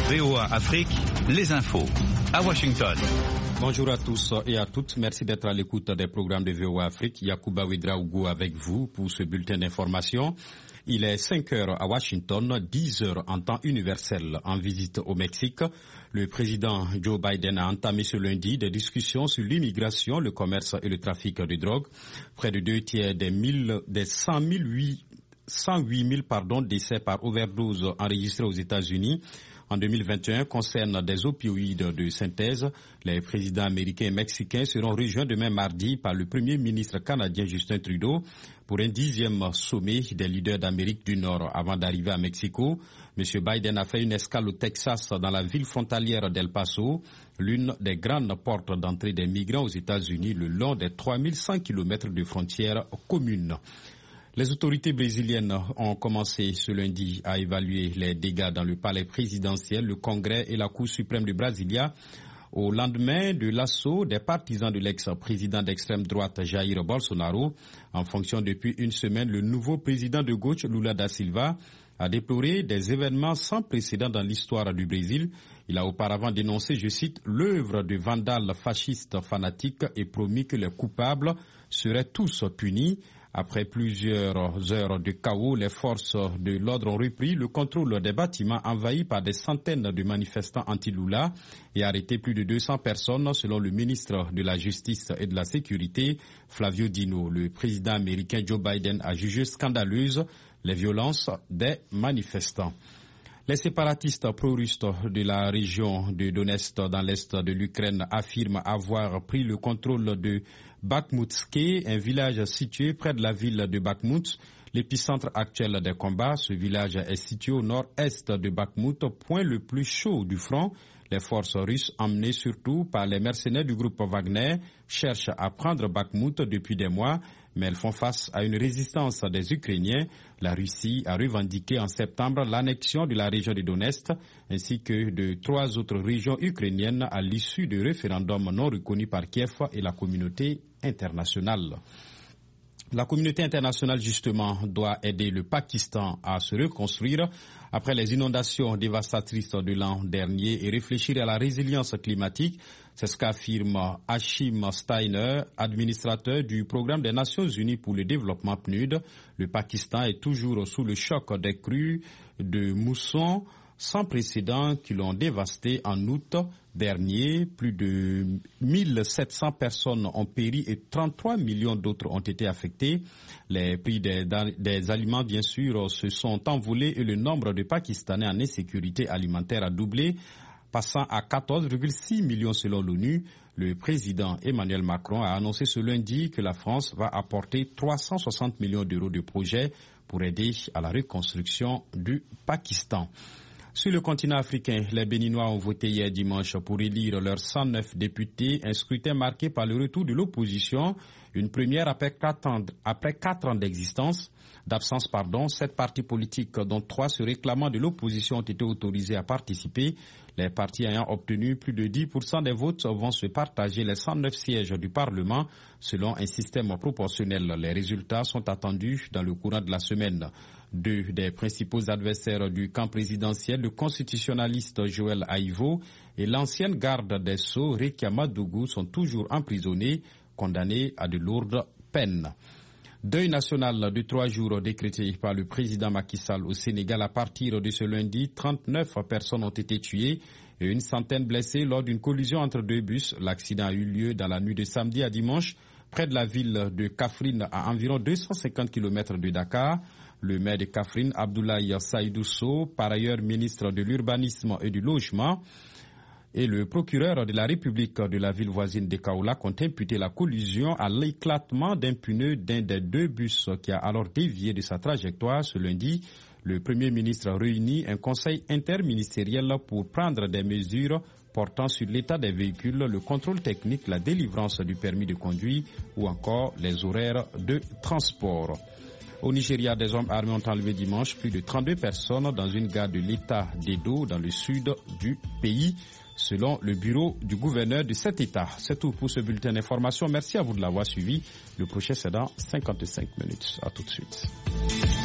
VOA Afrique, les infos. À Washington. Bonjour à tous et à toutes. Merci d'être à l'écoute des programmes de VOA Afrique. Yacouba Ouedraogo avec vous pour ce bulletin d'information. Il est 5 heures à Washington, 10 heures en temps universel en visite au Mexique. Le président Joe Biden a entamé ce lundi des discussions sur l'immigration, le commerce et le trafic de drogue. Près de 2 tiers des 108 000 décès par overdose enregistrés aux États-Unis en 2021 concernent des opioïdes de synthèse. Les présidents américains et mexicains seront rejoints demain mardi par le premier ministre canadien Justin Trudeau pour un 10e sommet des leaders d'Amérique du Nord avant d'arriver à Mexico. M. Biden a fait une escale au Texas dans la ville frontalière d'El Paso, l'une des grandes portes d'entrée des migrants aux États-Unis le long des 3100 km de frontières communes. Les autorités brésiliennes ont commencé ce lundi à évaluer les dégâts dans le palais présidentiel, le Congrès et la Cour suprême de Brasilia au lendemain de l'assaut des partisans de l'ex-président d'extrême droite Jair Bolsonaro. En fonction depuis une semaine, le nouveau président de gauche Lula da Silva a déploré des événements sans précédent dans l'histoire du Brésil. Il a auparavant dénoncé, je cite, l'œuvre de vandales fascistes fanatiques et promis que les coupables seraient tous punis. Après plusieurs heures de chaos, les forces de l'ordre ont repris le contrôle des bâtiments envahis par des centaines de manifestants anti-Lula et arrêté plus de 200 personnes selon le ministre de la Justice et de la Sécurité, Flavio Dino. Le président américain Joe Biden a jugé scandaleuse les violences des manifestants. Les séparatistes pro-russes de la région de Donetsk dans l'est de l'Ukraine affirment avoir pris le contrôle de Bakhmutske, un village situé près de la ville de Bakhmut, l'épicentre actuel des combats. Ce village est situé au nord-est de Bakhmut, point le plus chaud du front. Les forces russes, emmenées surtout par les mercenaires du groupe Wagner, cherchent à prendre Bakhmut depuis des mois, mais elles font face à une résistance des Ukrainiens. La Russie a revendiqué en septembre l'annexion de la région de Donetsk, ainsi que de 3 autres régions ukrainiennes à l'issue de référendums non reconnus par Kiev et la communauté internationale. La communauté internationale, justement, doit aider le Pakistan à se reconstruire après les inondations dévastatrices de l'an dernier et réfléchir à la résilience climatique. C'est ce qu'affirme Hashim Steiner, administrateur du programme des Nations Unies pour le développement PNUD. Le Pakistan est toujours sous le choc des crues de mousson sans précédent qui l'ont dévasté en août dernier. Plus de 1700 personnes ont péri et 33 millions d'autres ont été affectés. Les prix des aliments, bien sûr, se sont envolés et le nombre de Pakistanais en insécurité alimentaire a doublé, passant à 14,6 millions selon l'ONU. Le président Emmanuel Macron a annoncé ce lundi que la France va apporter 360 millions d'euros de projets pour aider à la reconstruction du Pakistan. Sur le continent africain, les Béninois ont voté hier dimanche pour élire leurs 109 députés, un scrutin marqué par le retour de l'opposition, une première après 4 ans d'absence. 7 partis politiques, dont 3 se réclamant de l'opposition, ont été autorisés à participer. Les partis ayant obtenu plus de 10% des votes vont se partager les 109 sièges du Parlement selon un système proportionnel. Les résultats sont attendus dans le courant de la semaine. 2 des principaux adversaires du camp présidentiel, le constitutionnaliste Joël Aïvo et l'ancienne garde des Sceaux, Rekia Madougou, sont toujours emprisonnés, condamnés à de lourdes peines. Deuil national de 3 jours décrété par le président Macky Sall au Sénégal. À partir de ce lundi, 39 personnes ont été tuées et une centaine blessées lors d'une collision entre 2 bus. L'accident a eu lieu dans la nuit de samedi à dimanche, près de la ville de Kaffrine, à environ 250 km de Dakar. Le maire de Kaffrine, Abdoulaye Saïdou Sow, par ailleurs ministre de l'Urbanisme et du Logement, et le procureur de la République de la ville voisine de Kaolack ont imputé la collision à l'éclatement d'un pneu d'un des 2 bus qui a alors dévié de sa trajectoire. Ce lundi, le Premier ministre réunit un conseil interministériel pour prendre des mesures portant sur l'état des véhicules, le contrôle technique, la délivrance du permis de conduire ou encore les horaires de transport. Au Nigeria, des hommes armés ont enlevé dimanche plus de 32 personnes dans une gare de l'État d'Edo dans le sud du pays, selon le bureau du gouverneur de cet État. C'est tout pour ce bulletin d'information. Merci à vous de l'avoir suivi. Le prochain, c'est dans 55 minutes. À tout de suite.